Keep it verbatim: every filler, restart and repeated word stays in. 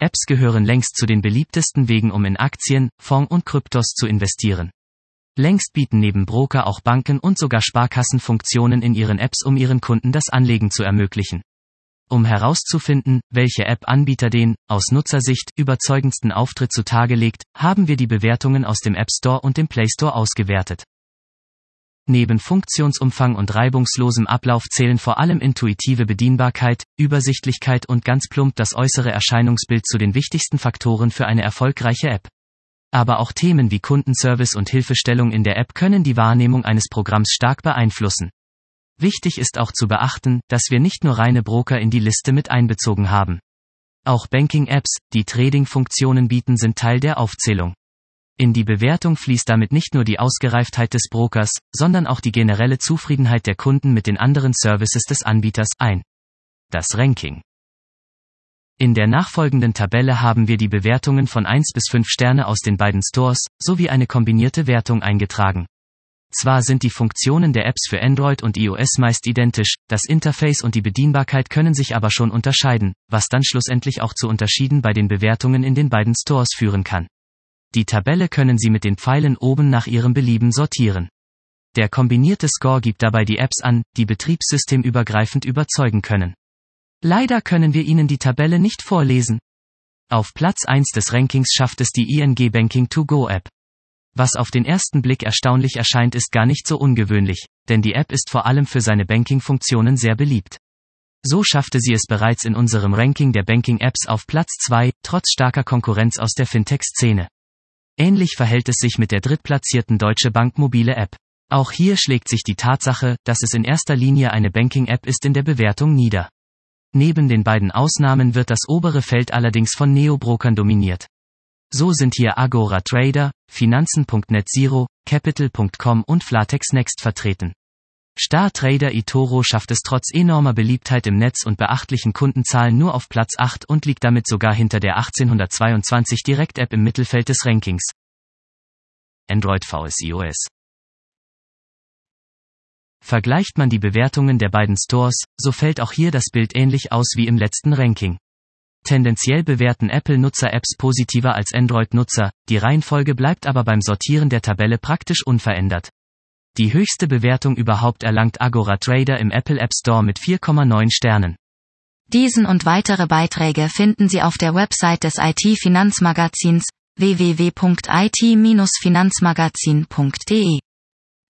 Apps gehören längst zu den beliebtesten Wegen, um in Aktien, Fonds und Kryptos zu investieren. Längst bieten neben Broker auch Banken und sogar Sparkassen Funktionen in ihren Apps, um ihren Kunden das Anlegen zu ermöglichen. Um herauszufinden, welche App-Anbieter den, aus Nutzersicht, überzeugendsten Auftritt zutage legt, haben wir die Bewertungen aus dem App Store und dem Play Store ausgewertet. Neben Funktionsumfang und reibungslosem Ablauf zählen vor allem intuitive Bedienbarkeit, Übersichtlichkeit und ganz plump das äußere Erscheinungsbild zu den wichtigsten Faktoren für eine erfolgreiche App. Aber auch Themen wie Kundenservice und Hilfestellung in der App können die Wahrnehmung eines Programms stark beeinflussen. Wichtig ist auch zu beachten, dass wir nicht nur reine Broker in die Liste mit einbezogen haben. Auch Banking-Apps, die Trading-Funktionen bieten, sind Teil der Aufzählung. In die Bewertung fließt damit nicht nur die Ausgereiftheit des Brokers, sondern auch die generelle Zufriedenheit der Kunden mit den anderen Services des Anbieters ein. Das Ranking. In der nachfolgenden Tabelle haben wir die Bewertungen von eins bis fünf Sterne aus den beiden Stores, sowie eine kombinierte Wertung eingetragen. Zwar sind die Funktionen der Apps für Android und iOS meist identisch, das Interface und die Bedienbarkeit können sich aber schon unterscheiden, was dann schlussendlich auch zu Unterschieden bei den Bewertungen in den beiden Stores führen kann. Die Tabelle können Sie mit den Pfeilen oben nach Ihrem Belieben sortieren. Der kombinierte Score gibt dabei die Apps an, die betriebssystemübergreifend überzeugen können. Leider können wir Ihnen die Tabelle nicht vorlesen. Auf Platz eins des Rankings schafft es die I N G Banking to Go App. Was auf den ersten Blick erstaunlich erscheint, ist gar nicht so ungewöhnlich, denn die App ist vor allem für seine Banking-Funktionen sehr beliebt. So schaffte sie es bereits in unserem Ranking der Banking-Apps auf Platz zwei, trotz starker Konkurrenz aus der Fintech-Szene. Ähnlich verhält es sich mit der drittplatzierten Deutsche Bank mobile App. Auch hier schlägt sich die Tatsache, dass es in erster Linie eine Banking-App ist, in der Bewertung nieder. Neben den beiden Ausnahmen wird das obere Feld allerdings von Neobrokern dominiert. So sind hier Agora Trader, Finanzen Punkt net Zero, Capital Punkt com und Flatex Next vertreten. Star Trader eToro schafft es trotz enormer Beliebtheit im Netz und beachtlichen Kundenzahlen nur auf Platz acht und liegt damit sogar hinter der achtzehnhundertzweiundzwanzig Direkt-App im Mittelfeld des Rankings. Android versus iOS. Vergleicht man die Bewertungen der beiden Stores, so fällt auch hier das Bild ähnlich aus wie im letzten Ranking. Tendenziell bewerten Apple-Nutzer Apps positiver als Android-Nutzer, die Reihenfolge bleibt aber beim Sortieren der Tabelle praktisch unverändert. Die höchste Bewertung überhaupt erlangt Agora Trader im Apple App Store mit vier Komma neun Sternen. Diesen und weitere Beiträge finden Sie auf der Website des I T-Finanzmagazins w w w punkt i t Bindestrich finanzmagazin punkt d e.